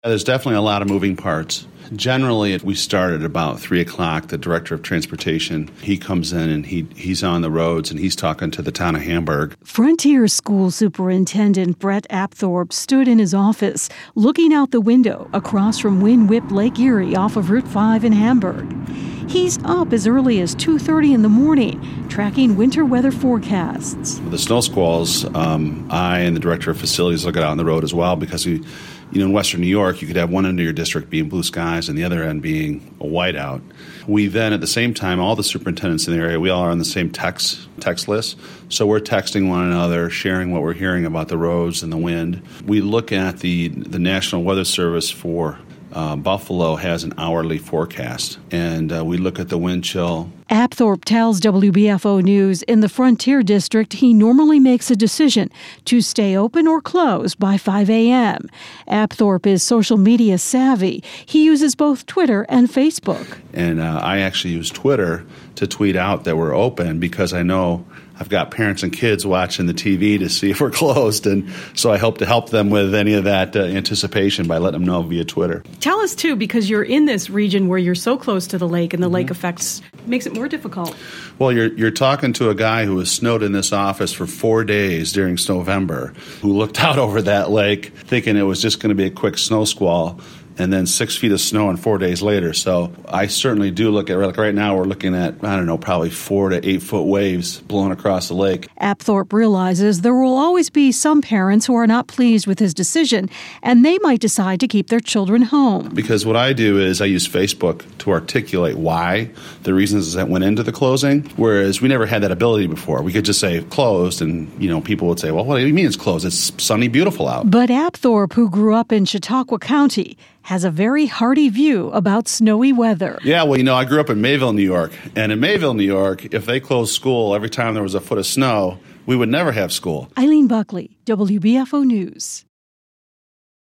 There's definitely a lot of moving parts. Generally, we start at about 3 o'clock. The director of transportation, he comes in and he's on the roads and he's talking to the town of Hamburg. Frontier School Superintendent Brett Apthorpe stood in his office looking out the window across from Wind Whip Lake Erie off of Route 5 in Hamburg. He's up as early as 2:30 in the morning, tracking winter weather forecasts. The snow squalls, I and the director of facilities look out on the road as well because in Western New York, you could have one end of your district being blue skies and the other end being a whiteout. We then, at the same time, all the superintendents in the area, we all are on the same text list. So we're texting one another, sharing what we're hearing about the roads and the wind. We look at the National Weather Service for Buffalo has an hourly forecast, and we look at the wind chill. Apthorpe tells WBFO News in the Frontier District he normally makes a decision to stay open or close by 5 a.m. Apthorpe is social media savvy. He uses both Twitter and Facebook. And I actually use Twitter to tweet out that we're open because I know I've got parents and kids watching the TV to see if we're closed, and so I hope to help them with any of that anticipation by letting them know via Twitter. Tell us, too, because you're in this region where you're so close to the lake and the lake effects makes it more difficult. Well, you're talking to a guy who was snowed in this office for 4 days during Snowvember, who looked out over that lake thinking it was just going to be a quick snow squall, and then 6 feet of snow and 4 days later. So I certainly do look at, like right now, we're looking at, probably 4 to 8 foot waves blowing across the lake. Apthorpe realizes there will always be some parents who are not pleased with his decision, and they might decide to keep their children home. Because what I do is I use Facebook to articulate why, the reasons that went into the closing, whereas we never had that ability before. We could just say closed, and people would say, well, what do you mean it's closed? It's sunny, beautiful out. But Apthorpe, who grew up in Chautauqua County, has a very hearty view about snowy weather. Yeah, well, I grew up in Mayville, New York. And in Mayville, New York, if they closed school every time there was a foot of snow, we would never have school. Eileen Buckley, WBFO News.